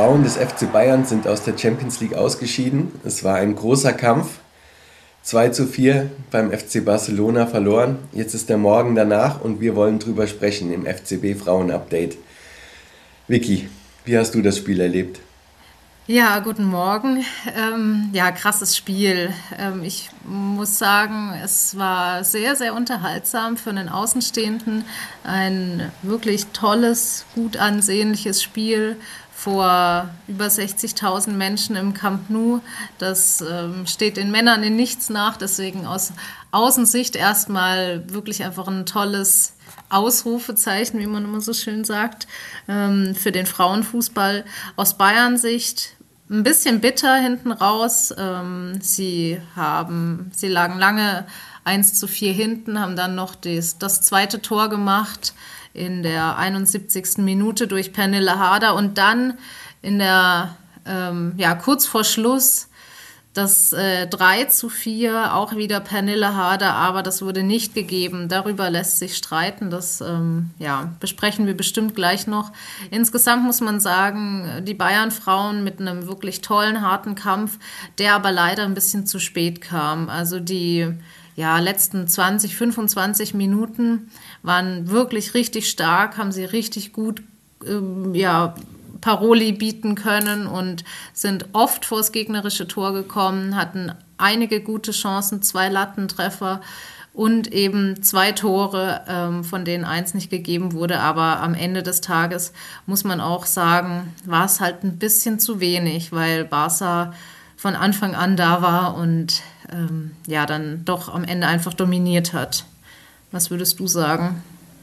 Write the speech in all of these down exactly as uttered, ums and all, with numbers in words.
Frauen des F C Bayern sind aus der Champions League ausgeschieden. Es war ein großer Kampf. zwei zu vier beim F C Barcelona verloren. Jetzt ist der Morgen danach und wir wollen drüber sprechen im F C B Frauen Update. Vicky, wie hast du das Spiel erlebt? Ja, guten Morgen. Ähm, ja, krasses Spiel. Ähm, ich muss sagen, es war sehr, sehr unterhaltsam für einen Außenstehenden. Ein wirklich tolles, gut ansehnliches Spiel vor über sechzigtausend Menschen im Camp Nou. Das ähm, steht den Männern in nichts nach. Deswegen aus Außensicht erstmal wirklich einfach ein tolles Ausrufezeichen, wie man immer so schön sagt, ähm, für den Frauenfußball. Aus Bayern-Sicht ein bisschen bitter hinten raus. Ähm, sie haben, sie lagen lange eins zu vier hinten, haben dann noch das, das zweite Tor gemacht in der einundsiebzigsten Minute durch Pernille Harder und dann in der, ähm, ja, kurz vor Schluss das äh, drei zu vier, auch wieder Pernille Harder, aber das wurde nicht gegeben. Darüber lässt sich streiten. Das ähm, ja, besprechen wir bestimmt gleich noch. Insgesamt muss man sagen, die Bayern-Frauen mit einem wirklich tollen, harten Kampf, der aber leider ein bisschen zu spät kam. Also die ja, letzten zwanzig, fünfundzwanzig Minuten waren wirklich richtig stark, haben sie richtig gut ähm, ja, Paroli bieten können und sind oft vors gegnerische Tor gekommen, hatten einige gute Chancen, zwei Lattentreffer und eben zwei Tore, ähm, von denen eins nicht gegeben wurde. Aber am Ende des Tages muss man auch sagen, war es halt ein bisschen zu wenig, weil Barca von Anfang an da war und ähm, ja, dann doch am Ende einfach dominiert hat. Was würdest du sagen?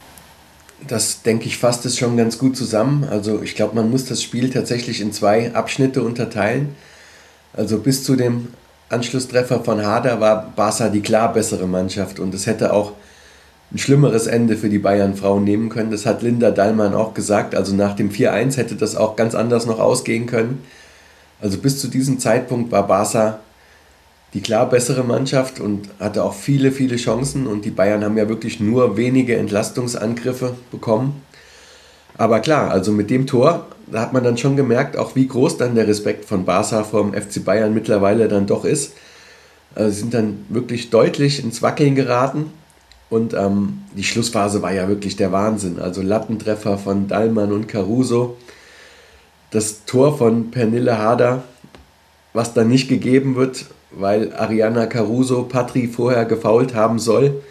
Das, denke ich, fasst es schon ganz gut zusammen. Also ich glaube, man muss das Spiel tatsächlich in zwei Abschnitte unterteilen. Also bis zu dem Anschlusstreffer von Harder war Barca die klar bessere Mannschaft und es hätte auch ein schlimmeres Ende für die Bayern-Frauen nehmen können. Das hat Linda Dallmann auch gesagt. Also nach dem vier eins hätte das auch ganz anders noch ausgehen können. Also bis zu diesem Zeitpunkt war Barca die klar bessere Mannschaft und hatte auch viele, viele Chancen und die Bayern haben ja wirklich nur wenige Entlastungsangriffe bekommen. Aber klar, also mit dem Tor, da hat man dann schon gemerkt, auch wie groß dann der Respekt von Barca vom F C Bayern mittlerweile dann doch ist. Also sie sind dann wirklich deutlich ins Wackeln geraten und ähm, die Schlussphase war ja wirklich der Wahnsinn. Also Lattentreffer von Dallmann und Caruso, das Tor von Pernille Harder, was dann nicht gegeben wird, weil Ariana Caruso Patri vorher gefoult haben soll.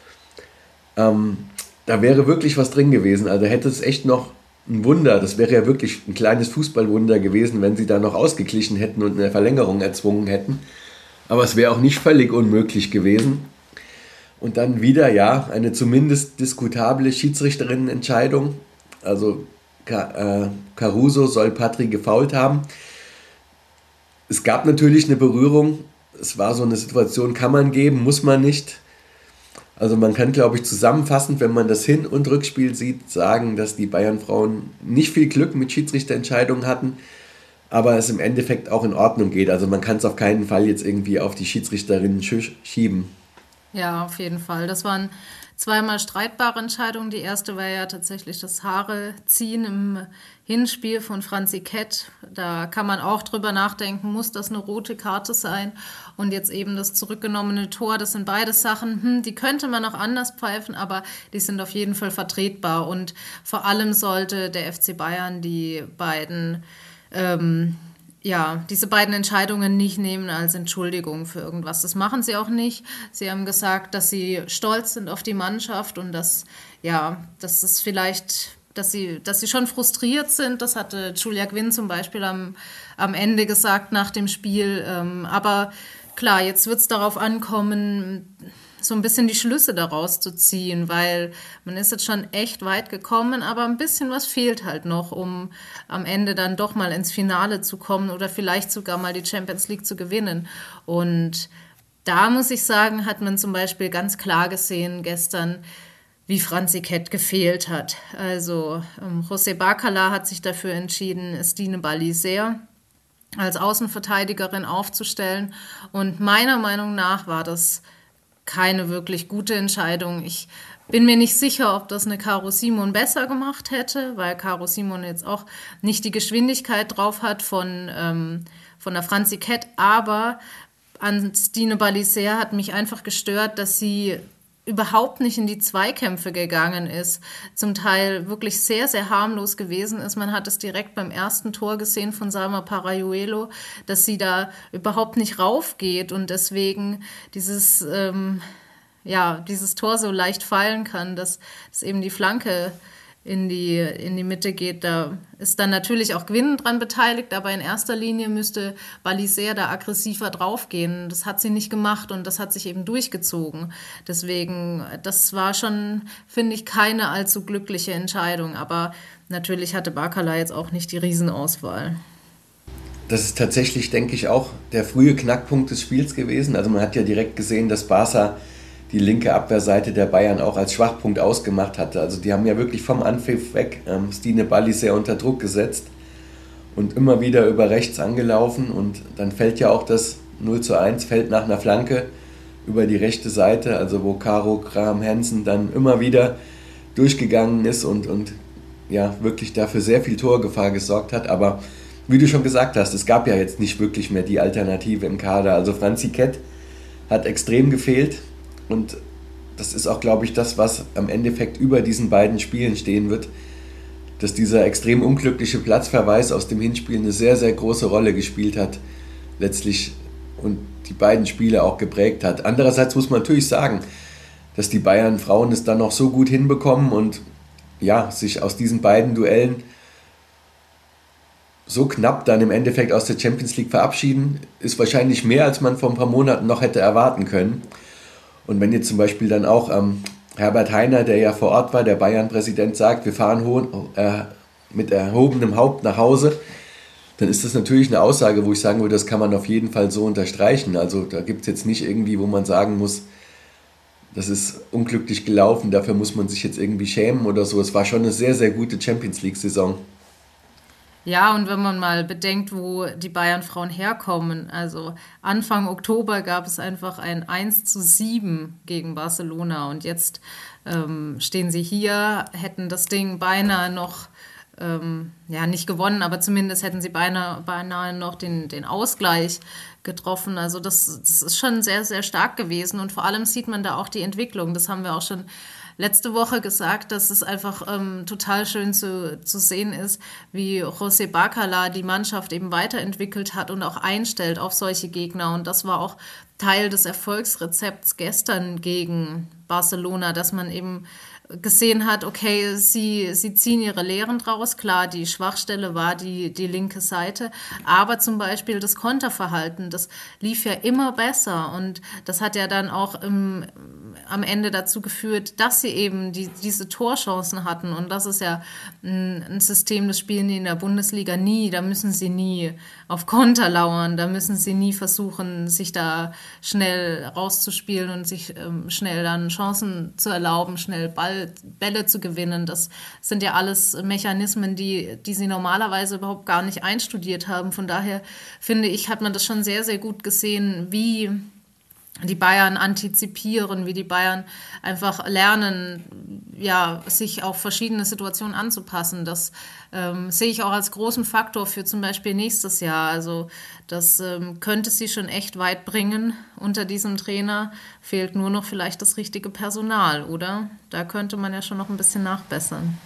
Ähm, da wäre wirklich was drin gewesen. Also hätte es echt noch ein Wunder, das wäre ja wirklich ein kleines Fußballwunder gewesen, wenn sie da noch ausgeglichen hätten und eine Verlängerung erzwungen hätten. Aber es wäre auch nicht völlig unmöglich gewesen. Und dann wieder, ja, eine zumindest diskutable Schiedsrichterinnenentscheidung. Also Caruso soll Patri gefoult haben. Es gab natürlich eine Berührung. Es war so eine Situation, kann man geben, muss man nicht. Also man kann, glaube ich, zusammenfassend, wenn man das Hin- und Rückspiel sieht, sagen, dass die Bayern-Frauen nicht viel Glück mit Schiedsrichterentscheidungen hatten, aber es im Endeffekt auch in Ordnung geht. Also man kann es auf keinen Fall jetzt irgendwie auf die Schiedsrichterinnen schieben. Ja, auf jeden Fall. Das waren zweimal streitbare Entscheidungen. Die erste war ja tatsächlich das Haare ziehen im Hinspiel von Franzi Kett. Da kann man auch drüber nachdenken, muss das eine rote Karte sein? Und jetzt eben das zurückgenommene Tor, das sind beide Sachen, hm, die könnte man auch anders pfeifen, aber die sind auf jeden Fall vertretbar. Und vor allem sollte der F C Bayern die beiden ähm, ja, diese beiden Entscheidungen nicht nehmen als Entschuldigung für irgendwas. Das machen sie auch nicht. Sie haben gesagt, dass sie stolz sind auf die Mannschaft und dass, ja, dass es vielleicht, dass sie, dass sie schon frustriert sind. Das hatte Julia Gwynn zum Beispiel am, am Ende gesagt nach dem Spiel. Ähm, aber klar, jetzt wird es darauf ankommen, so ein bisschen die Schlüsse daraus zu ziehen, weil man ist jetzt schon echt weit gekommen, aber ein bisschen was fehlt halt noch, um am Ende dann doch mal ins Finale zu kommen oder vielleicht sogar mal die Champions League zu gewinnen. Und da muss ich sagen, hat man zum Beispiel ganz klar gesehen gestern, wie Franzi Kett gefehlt hat. Also ähm, José Bacala hat sich dafür entschieden, Stine Baliser als Außenverteidigerin aufzustellen und meiner Meinung nach war das keine wirklich gute Entscheidung. Ich bin mir nicht sicher, ob das eine Caro Simon besser gemacht hätte, weil Caro Simon jetzt auch nicht die Geschwindigkeit drauf hat von, ähm, von der Franzi Kett, aber an Stine Balisaire hat mich einfach gestört, dass sie überhaupt nicht in die Zweikämpfe gegangen ist, zum Teil wirklich sehr, sehr harmlos gewesen ist. Man hat es direkt beim ersten Tor gesehen von Salma Parayuelo, dass sie da überhaupt nicht raufgeht und deswegen dieses, ähm, ja, dieses Tor so leicht fallen kann, dass, dass eben die Flanke in die, in die Mitte geht. Da ist dann natürlich auch Gwynn dran beteiligt, aber in erster Linie müsste Balisaire da aggressiver draufgehen. Das hat sie nicht gemacht und das hat sich eben durchgezogen. Deswegen, das war schon, finde ich, keine allzu glückliche Entscheidung. Aber natürlich hatte Barkala jetzt auch nicht die Riesenauswahl. Das ist tatsächlich, denke ich, auch der frühe Knackpunkt des Spiels gewesen. Also man hat ja direkt gesehen, dass Barca die linke Abwehrseite der Bayern auch als Schwachpunkt ausgemacht hatte. Also die haben ja wirklich vom Anpfiff weg ähm, Stine Balisaire unter Druck gesetzt und immer wieder über rechts angelaufen und dann fällt ja auch das null zu eins, fällt nach einer Flanke über die rechte Seite, also wo Caro Graham-Hansen dann immer wieder durchgegangen ist und, und ja, wirklich dafür sehr viel Torgefahr gesorgt hat, aber wie du schon gesagt hast, es gab ja jetzt nicht wirklich mehr die Alternative im Kader, also Franzi Kett hat extrem gefehlt. Und das ist auch, glaube ich, das, was am Endeffekt über diesen beiden Spielen stehen wird, dass dieser extrem unglückliche Platzverweis aus dem Hinspiel eine sehr, sehr große Rolle gespielt hat, letztlich und die beiden Spiele auch geprägt hat. Andererseits muss man natürlich sagen, dass die Bayern-Frauen es dann noch so gut hinbekommen und ja, sich aus diesen beiden Duellen so knapp dann im Endeffekt aus der Champions League verabschieden, ist wahrscheinlich mehr, als man vor ein paar Monaten noch hätte erwarten können. Und wenn jetzt zum Beispiel dann auch ähm, Herbert Hainer, der ja vor Ort war, der Bayern-Präsident, sagt, wir fahren ho- äh, mit erhobenem Haupt nach Hause, dann ist das natürlich eine Aussage, wo ich sagen würde, das kann man auf jeden Fall so unterstreichen. Also da gibt es jetzt nicht irgendwie, wo man sagen muss, das ist unglücklich gelaufen, dafür muss man sich jetzt irgendwie schämen oder so. Es war schon eine sehr, sehr gute Champions League-Saison. Ja, und wenn man mal bedenkt, wo die Bayern-Frauen herkommen, also Anfang Oktober gab es einfach ein eins zu sieben gegen Barcelona und jetzt ähm, stehen sie hier, hätten das Ding beinahe noch, ähm, ja nicht gewonnen, aber zumindest hätten sie beinahe, beinahe noch den, den Ausgleich getroffen. Also das, das ist schon sehr, sehr stark gewesen und vor allem sieht man da auch die Entwicklung, das haben wir auch schon letzte Woche gesagt, dass es einfach ähm, total schön zu, zu sehen ist, wie José Barcala die Mannschaft eben weiterentwickelt hat und auch einstellt auf solche Gegner. Und das war auch Teil des Erfolgsrezepts gestern gegen Barcelona, dass man eben gesehen hat, okay, sie, sie ziehen ihre Lehren draus. Klar, die Schwachstelle war die, die linke Seite, aber zum Beispiel das Konterverhalten, das lief ja immer besser und das hat ja dann auch im, am Ende dazu geführt, dass sie eben die, diese Torchancen hatten und das ist ja ein, ein System, das spielen die in der Bundesliga nie, da müssen sie nie auf Konter lauern, da müssen sie nie versuchen, sich da schnell rauszuspielen und sich ähm, schnell dann Chancen zu erlauben, schnell Ball Bälle zu gewinnen. Das sind ja alles Mechanismen, die, die sie normalerweise überhaupt gar nicht einstudiert haben. Von daher finde ich, hat man das schon sehr, sehr gut gesehen, wie die Bayern antizipieren, wie die Bayern einfach lernen, ja, sich auf verschiedene Situationen anzupassen. Das ähm, sehe ich auch als großen Faktor für zum Beispiel nächstes Jahr. Also das ähm, könnte sie schon echt weit bringen unter diesem Trainer. Fehlt nur noch vielleicht das richtige Personal, oder? Da könnte man ja schon noch ein bisschen nachbessern.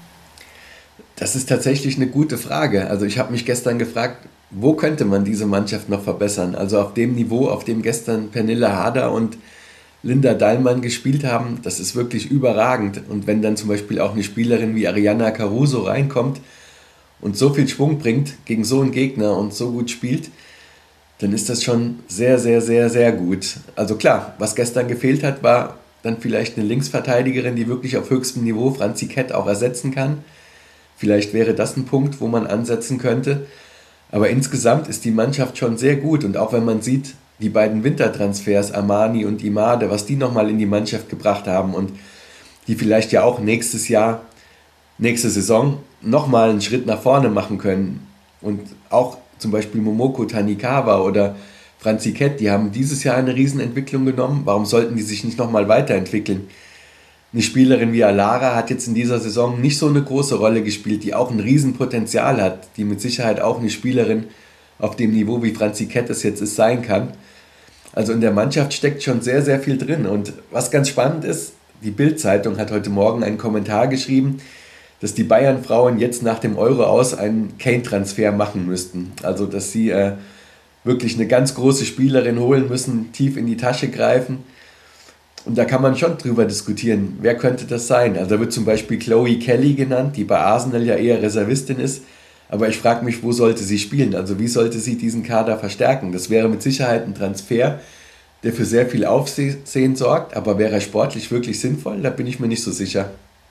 Das ist tatsächlich eine gute Frage. Also ich habe mich gestern gefragt, wo könnte man diese Mannschaft noch verbessern? Also auf dem Niveau, auf dem gestern Pernille Harder und Linda Dallmann gespielt haben, das ist wirklich überragend. Und wenn dann zum Beispiel auch eine Spielerin wie Ariana Caruso reinkommt und so viel Schwung bringt gegen so einen Gegner und so gut spielt, dann ist das schon sehr, sehr, sehr, sehr gut. Also klar, was gestern gefehlt hat, war dann vielleicht eine Linksverteidigerin, die wirklich auf höchstem Niveau Franzi Kett auch ersetzen kann. Vielleicht wäre das ein Punkt, wo man ansetzen könnte. Aber insgesamt ist die Mannschaft schon sehr gut. Und auch wenn man sieht, die beiden Wintertransfers, Armani und Imade, was die nochmal in die Mannschaft gebracht haben und die vielleicht ja auch nächstes Jahr, nächste Saison nochmal einen Schritt nach vorne machen können. Und auch zum Beispiel Momoko Tanikawa oder Franzi Kett, die haben dieses Jahr eine Riesenentwicklung genommen. Warum sollten die sich nicht nochmal weiterentwickeln? Eine Spielerin wie Alara hat jetzt in dieser Saison nicht so eine große Rolle gespielt, die auch ein Riesenpotenzial hat, die mit Sicherheit auch eine Spielerin auf dem Niveau, wie Franzi Kett es jetzt ist, sein kann. Also in der Mannschaft steckt schon sehr, sehr viel drin. Und was ganz spannend ist, die Bild-Zeitung hat heute Morgen einen Kommentar geschrieben, dass die Bayern-Frauen jetzt nach dem Euro aus einen Kane-Transfer machen müssten. Also dass sie äh, wirklich eine ganz große Spielerin holen müssen, tief in die Tasche greifen. Und da kann man schon drüber diskutieren, wer könnte das sein. Also da wird zum Beispiel Chloe Kelly genannt, die bei Arsenal ja eher Reservistin ist. Aber ich frage mich, wo sollte sie spielen? Also wie sollte sie diesen Kader verstärken? Das wäre mit Sicherheit ein Transfer, der für sehr viel Aufsehen sorgt. Aber wäre er sportlich wirklich sinnvoll? Da bin ich mir nicht so sicher.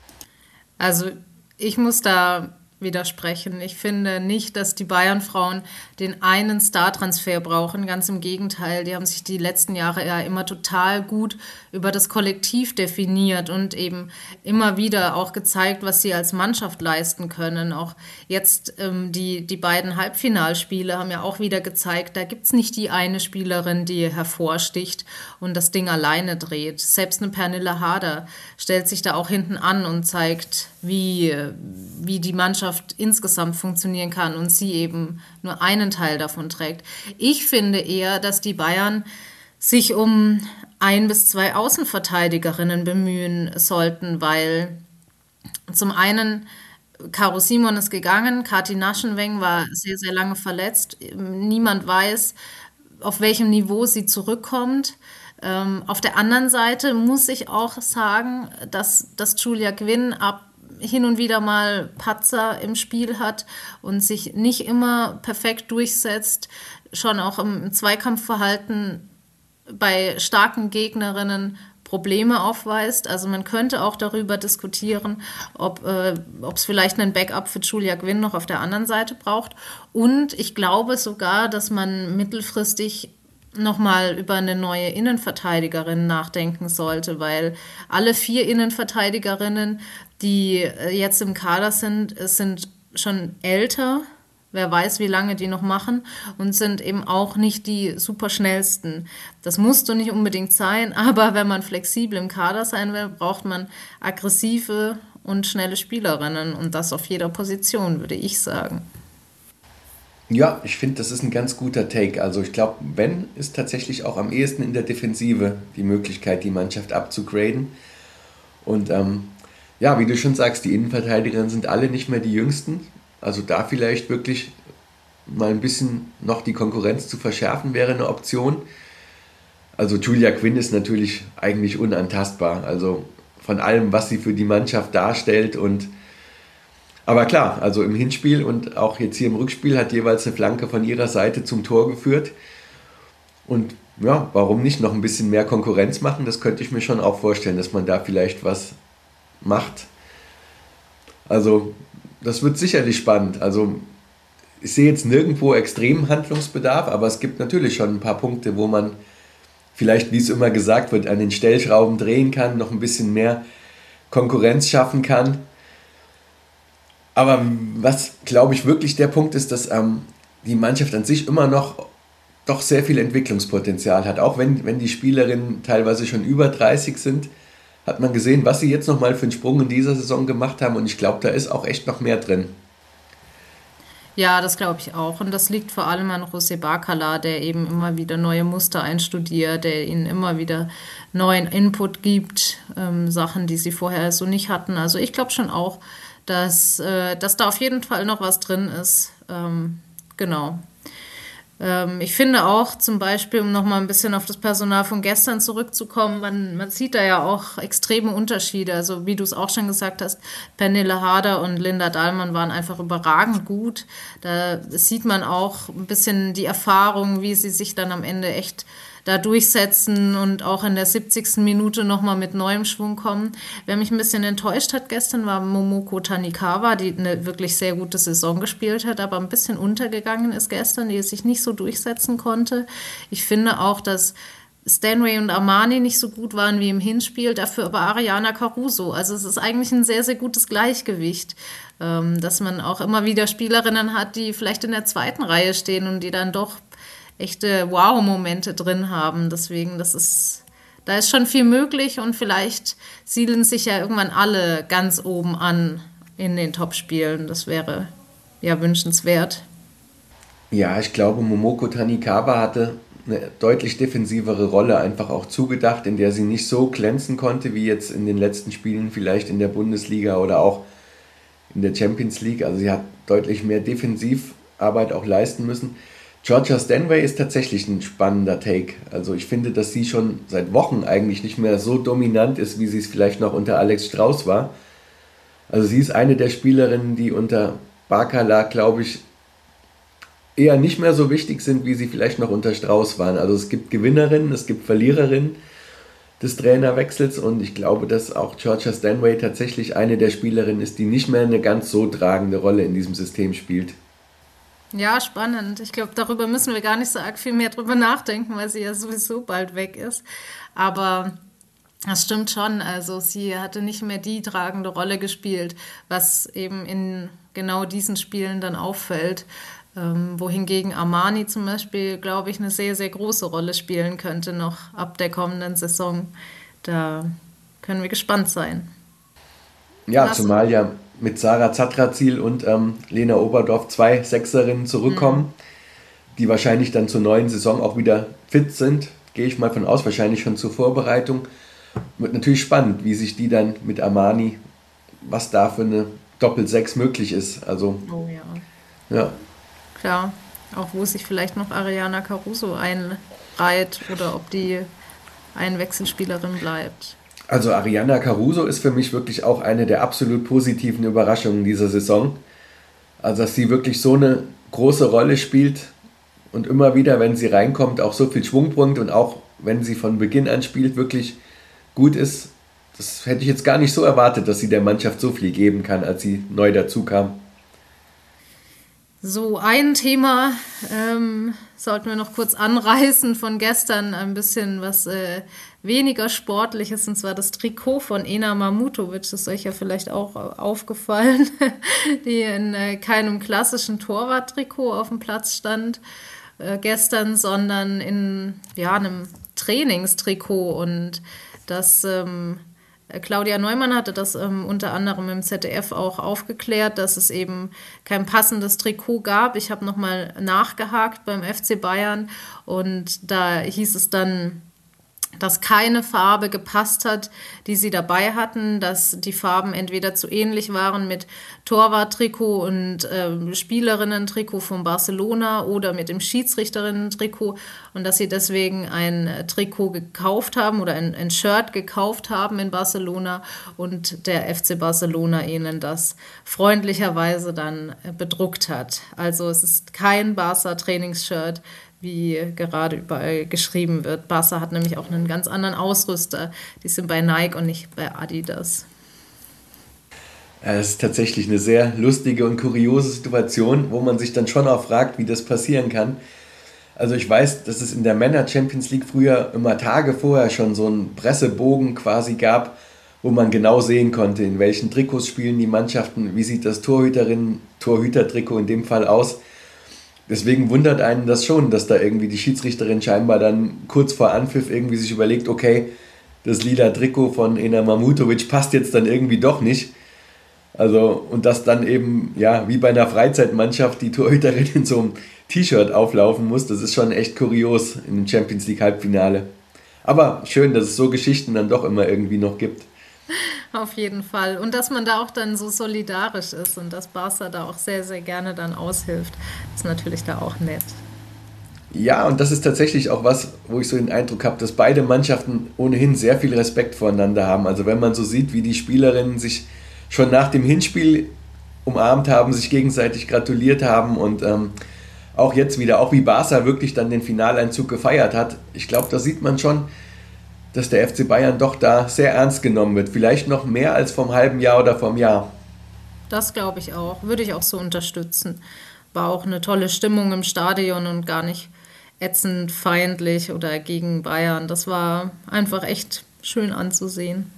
Also ich muss da widersprechen. Ich finde nicht, dass die Bayern-Frauen den einen Star-Transfer brauchen. Ganz im Gegenteil, die haben sich die letzten Jahre ja immer total gut über das Kollektiv definiert und eben immer wieder auch gezeigt, was sie als Mannschaft leisten können. Auch jetzt ähm, die, die beiden Halbfinalspiele haben ja auch wieder gezeigt, da gibt's nicht die eine Spielerin, die hervorsticht und das Ding alleine dreht. Selbst eine Pernille Harder stellt sich da auch hinten an und zeigt, wie, wie die Mannschaft insgesamt funktionieren kann und sie eben nur einen Teil davon trägt. Ich finde eher, dass die Bayern sich um ein bis zwei Außenverteidigerinnen bemühen sollten, weil zum einen Caro Simon ist gegangen, Kati Naschenweng war sehr, sehr lange verletzt. Niemand weiß, auf welchem Niveau sie zurückkommt. Ähm, auf der anderen Seite muss ich auch sagen, dass, dass Julia Gwynn ab hin und wieder mal Patzer im Spiel hat und sich nicht immer perfekt durchsetzt, schon auch im Zweikampfverhalten bei starken Gegnerinnen Probleme aufweist. Also man könnte auch darüber diskutieren, ob äh, ob es vielleicht einen Backup für Julia Gwynn noch auf der anderen Seite braucht. Und ich glaube sogar, dass man mittelfristig nochmal über eine neue Innenverteidigerin nachdenken sollte, weil alle vier Innenverteidigerinnen, die jetzt im Kader sind, sind schon älter. Wer weiß, wie lange die noch machen und sind eben auch nicht die super schnellsten. Das muss doch nicht unbedingt sein, aber wenn man flexibel im Kader sein will, braucht man aggressive und schnelle Spielerinnen und das auf jeder Position, würde ich sagen. Ja, ich finde, das ist ein ganz guter Take. Also ich glaube, wenn, ist tatsächlich auch am ehesten in der Defensive die Möglichkeit, die Mannschaft abzugraden. Und ähm, ja, wie du schon sagst, die Innenverteidigerinnen sind alle nicht mehr die Jüngsten. Also da vielleicht wirklich mal ein bisschen noch die Konkurrenz zu verschärfen, wäre eine Option. Also Julia Gwynn ist natürlich eigentlich unantastbar. Also von allem, was sie für die Mannschaft darstellt und aber klar, also im Hinspiel und auch jetzt hier im Rückspiel hat jeweils eine Flanke von ihrer Seite zum Tor geführt. Und ja, warum nicht noch ein bisschen mehr Konkurrenz machen? Das könnte ich mir schon auch vorstellen, dass man da vielleicht was macht. Also das wird sicherlich spannend. Also ich sehe jetzt nirgendwo extremen Handlungsbedarf, aber es gibt natürlich schon ein paar Punkte, wo man vielleicht, wie es immer gesagt wird, an den Stellschrauben drehen kann, noch ein bisschen mehr Konkurrenz schaffen kann. Aber was, glaube ich, wirklich der Punkt ist, dass ähm, die Mannschaft an sich immer noch doch sehr viel Entwicklungspotenzial hat. Auch wenn, wenn die Spielerinnen teilweise schon über dreißig sind, hat man gesehen, was sie jetzt nochmal für einen Sprung in dieser Saison gemacht haben. Und ich glaube, da ist auch echt noch mehr drin. Ja, das glaube ich auch. Und das liegt vor allem an José Bacala, der eben immer wieder neue Muster einstudiert, der ihnen immer wieder neuen Input gibt, ähm, Sachen, die sie vorher so nicht hatten. Also ich glaube schon auch, dass, äh, dass da auf jeden Fall noch was drin ist. Ähm, genau. Ähm, ich finde auch zum Beispiel, um nochmal ein bisschen auf das Personal von gestern zurückzukommen, man, man sieht da ja auch extreme Unterschiede. Also wie du es auch schon gesagt hast, Pernille Harder und Linda Dahlmann waren einfach überragend gut. Da sieht man auch ein bisschen die Erfahrung, wie sie sich dann am Ende echt da durchsetzen und auch in der siebzigsten Minute nochmal mit neuem Schwung kommen. Wer mich ein bisschen enttäuscht hat gestern, war Momoko Tanikawa, die eine wirklich sehr gute Saison gespielt hat, aber ein bisschen untergegangen ist gestern, die sich nicht so durchsetzen konnte. Ich finde auch, dass Stanway und Armani nicht so gut waren wie im Hinspiel, dafür aber Ariana Caruso. Also es ist eigentlich ein sehr, sehr gutes Gleichgewicht, dass man auch immer wieder Spielerinnen hat, die vielleicht in der zweiten Reihe stehen und die dann doch echte Wow-Momente drin haben. Deswegen, das ist, da ist schon viel möglich und vielleicht siedeln sich ja irgendwann alle ganz oben an in den Top-Spielen. Das wäre ja wünschenswert. Ja, ich glaube, Momoko Tanikawa hatte eine deutlich defensivere Rolle einfach auch zugedacht, in der sie nicht so glänzen konnte wie jetzt in den letzten Spielen, vielleicht in der Bundesliga oder auch in der Champions League. Also sie hat deutlich mehr Defensivarbeit auch leisten müssen. Georgia Stanway ist tatsächlich ein spannender Take. Also ich finde, dass sie schon seit Wochen eigentlich nicht mehr so dominant ist, wie sie es vielleicht noch unter Alex Strauß war. Also sie ist eine der Spielerinnen, die unter Bakala, glaube ich, eher nicht mehr so wichtig sind, wie sie vielleicht noch unter Strauß waren. Also es gibt Gewinnerinnen, es gibt Verliererinnen des Trainerwechsels und ich glaube, dass auch Georgia Stanway tatsächlich eine der Spielerinnen ist, die nicht mehr eine ganz so tragende Rolle in diesem System spielt. Ja, spannend. Ich glaube, darüber müssen wir gar nicht so arg viel mehr drüber nachdenken, weil sie ja sowieso bald weg ist. Aber das stimmt schon. Also sie hatte nicht mehr die tragende Rolle gespielt, was eben in genau diesen Spielen dann auffällt. Ähm, wohingegen Armani zum Beispiel, glaube ich, eine sehr, sehr große Rolle spielen könnte noch ab der kommenden Saison. Da können wir gespannt sein. Ja, Was? zumal ja mit Sarah Zatrazil und ähm, Lena Oberdorf zwei Sechserinnen zurückkommen, die wahrscheinlich dann zur neuen Saison auch wieder fit sind. Gehe ich mal von aus, wahrscheinlich schon zur Vorbereitung. Wird natürlich spannend, wie sich die dann mit Armani, was da für eine Doppel-Sechs möglich ist. Also, Oh ja. ja. Klar, auch wo sich vielleicht noch Ariana Caruso einreiht oder ob die Einwechselspielerin bleibt. Also Ariana Caruso ist für mich wirklich auch eine der absolut positiven Überraschungen dieser Saison. Also dass sie wirklich so eine große Rolle spielt und immer wieder, wenn sie reinkommt, auch so viel Schwung bringt und auch wenn sie von Beginn an spielt, wirklich gut ist. Das hätte ich jetzt gar nicht so erwartet, dass sie der Mannschaft so viel geben kann, als sie neu dazu kam. So, ein Thema ähm, sollten wir noch kurz anreißen von gestern, ein bisschen was äh, weniger Sportliches, und zwar das Trikot von Ena Mamutovic. Das ist euch ja vielleicht auch äh, aufgefallen, die in äh, keinem klassischen Torwarttrikot auf dem Platz stand äh, gestern, sondern in ja, einem Trainingstrikot. Und das ähm, Claudia Neumann hatte das ähm, unter anderem im Z D F auch aufgeklärt, dass es eben kein passendes Trikot gab. Ich habe nochmal nachgehakt beim F C Bayern und da hieß es dann, dass keine Farbe gepasst hat, die sie dabei hatten, dass die Farben entweder zu ähnlich waren mit Torwarttrikot und äh, Spielerinnen-Trikot von Barcelona oder mit dem Schiedsrichterinnen-Trikot und dass sie deswegen ein Trikot gekauft haben oder ein, ein Shirt gekauft haben in Barcelona und der F C Barcelona ihnen das freundlicherweise dann bedruckt hat. Also es ist kein Barca-Trainingsshirt, wie gerade überall geschrieben wird. Barca hat nämlich auch einen ganz anderen Ausrüster. Die sind bei Nike und nicht bei Adidas. Ja, das ist tatsächlich eine sehr lustige und kuriose Situation, wo man sich dann schon auch fragt, wie das passieren kann. Also ich weiß, dass es in der Männer Champions League früher immer Tage vorher schon so einen Pressebogen quasi gab, wo man genau sehen konnte, in welchen Trikots spielen die Mannschaften, wie sieht das Torhüterinnen, Torhütertrikot in dem Fall aus. Deswegen wundert einen das schon, dass da irgendwie die Schiedsrichterin scheinbar dann kurz vor Anpfiff irgendwie sich überlegt, okay, das lila Trikot von Ena Mamutovic passt jetzt dann irgendwie doch nicht. Also, und dass dann eben, ja, wie bei einer Freizeitmannschaft die Torhüterin in so einem T-Shirt auflaufen muss, das ist schon echt kurios in dem Champions League Halbfinale. Aber schön, dass es so Geschichten dann doch immer irgendwie noch gibt. Auf jeden Fall. Und dass man da auch dann so solidarisch ist und dass Barca da auch sehr, sehr gerne dann aushilft, ist natürlich da auch nett. Ja, und das ist tatsächlich auch was, wo ich so den Eindruck habe, dass beide Mannschaften ohnehin sehr viel Respekt voreinander haben. Also wenn man so sieht, wie die Spielerinnen sich schon nach dem Hinspiel umarmt haben, sich gegenseitig gratuliert haben und ähm, auch jetzt wieder, auch wie Barca wirklich dann den Finaleinzug gefeiert hat. Ich glaube, da sieht man schon, dass der F C Bayern doch da sehr ernst genommen wird. Vielleicht noch mehr als vom halben Jahr oder vom Jahr. Das glaube ich auch. Würde ich auch so unterstützen. War auch eine tolle Stimmung im Stadion und gar nicht ätzend feindlich oder gegen Bayern. Das war einfach echt schön anzusehen.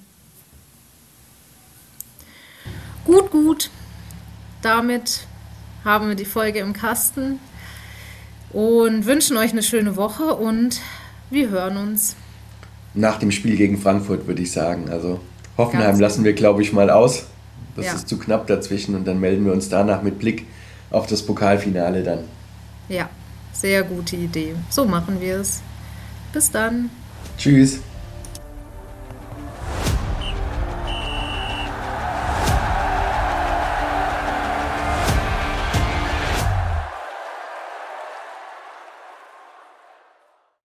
Gut, gut. Damit haben wir die Folge im Kasten. und wünschen euch eine schöne Woche und wir hören uns. Nach dem Spiel gegen Frankfurt würde ich sagen. Also Hoffenheim Ganz lassen genau. wir, glaube ich, mal aus. Das Ja, ist zu knapp dazwischen und dann melden wir uns danach mit Blick auf das Pokalfinale dann. ja, sehr gute Idee. So machen wir es. Bis dann. Tschüss.